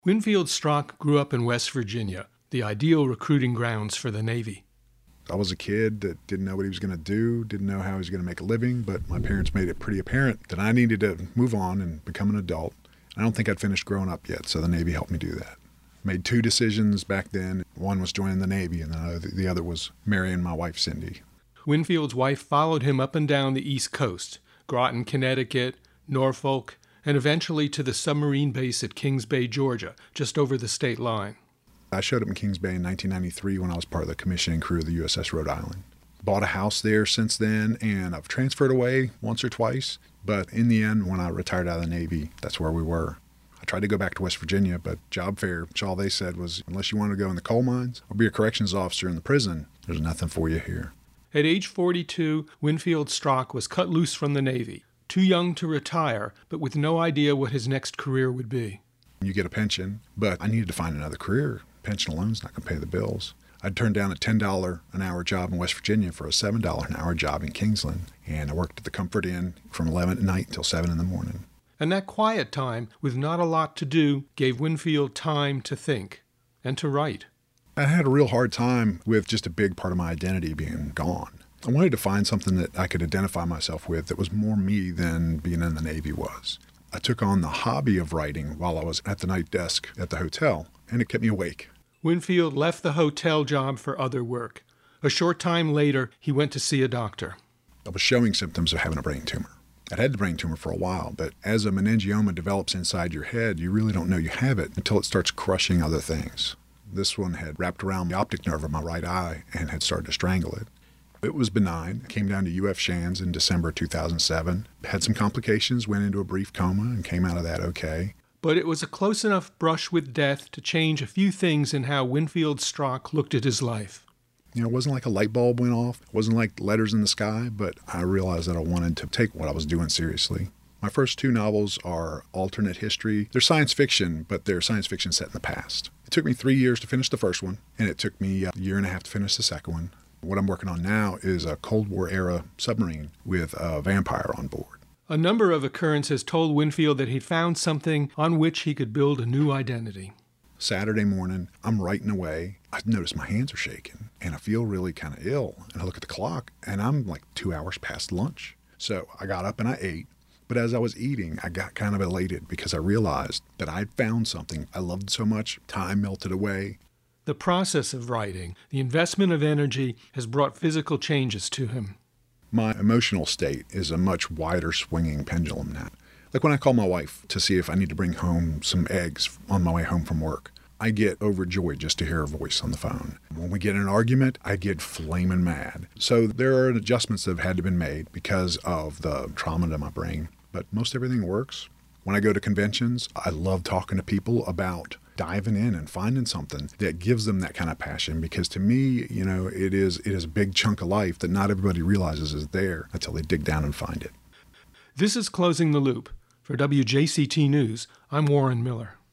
Winfield Strock grew up in West Virginia, the ideal recruiting grounds for the Navy. I was a kid that didn't know what he was going to do, didn't know how he was going to make a living, but my parents made it pretty apparent that I needed to move on and become an adult. I don't think I'd finished growing up yet, so the Navy helped me do that. Made two decisions back then. One was joining the Navy, and the other was marrying my wife, Cindy. Winfield's wife followed him up and down the East Coast, Groton, Connecticut, Norfolk, and eventually to the submarine base at Kings Bay, Georgia, just over the state line. I showed up in Kings Bay in 1993 when I was part of the commissioning crew of the USS Rhode Island. Bought a house there since then, and I've transferred away once or twice. But in the end, when I retired out of the Navy, that's where we were. I tried to go back to West Virginia, but job fair, all they said was, unless you want to go in the coal mines or be a corrections officer in the prison, there's nothing for you here. At age 42, Winfield Strock was cut loose from the Navy, too young to retire, but with no idea what his next career would be. You get a pension, but I needed to find another career. Pension alone's not going to pay the bills. I'd turned down a $10 an hour job in West Virginia for a $7 an hour job in Kingsland, and I worked at the Comfort Inn from 11 at night until 7 in the morning. And that quiet time, with not a lot to do, gave Winfield time to think and to write. I had a real hard time with just a big part of my identity being gone. I wanted to find something that I could identify myself with that was more me than being in the Navy was. I took on the hobby of writing while I was at the night desk at the hotel, and it kept me awake. Winfield left the hotel job for other work. A short time later, he went to see a doctor. I was showing symptoms of having a brain tumor. I'd had the brain tumor for a while, but as a meningioma develops inside your head, you really don't know you have it until it starts crushing other things. This one had wrapped around the optic nerve of my right eye and had started to strangle it. It was benign. Came down to UF Shands in December 2007. Had some complications, went into a brief coma, and came out of that okay. But it was a close enough brush with death to change a few things in how Winfield Strock looked at his life. You know, it wasn't like a light bulb went off. It wasn't like letters in the sky, but I realized that I wanted to take what I was doing seriously. My first two novels are alternate history. They're science fiction, but they're science fiction set in the past. It took me 3 years to finish the first one, and it took me a year and a half to finish the second one. What I'm working on now is a Cold War-era submarine with a vampire on board. A number of occurrences told Winfield that he'd found something on which he could build a new identity. Saturday morning, I'm writing away. I notice my hands are shaking, and I feel really kind of ill. And I look at the clock, and I'm like 2 hours past lunch. So I got up and I ate. But as I was eating, I got kind of elated because I realized that I'd found something I loved so much. Time melted away. The process of writing, the investment of energy, has brought physical changes to him. My emotional state is a much wider swinging pendulum now. Like when I call my wife to see if I need to bring home some eggs on my way home from work, I get overjoyed just to hear her voice on the phone. When we get in an argument, I get flaming mad. So there are adjustments that have had to be made because of the trauma to my brain, but most everything works. When I go to conventions, I love talking to people about diving in and finding something that gives them that kind of passion, because to me, you know, it is a big chunk of life that not everybody realizes is there until they dig down and find it. This is Closing the Loop. For WJCT News, I'm Warren Miller.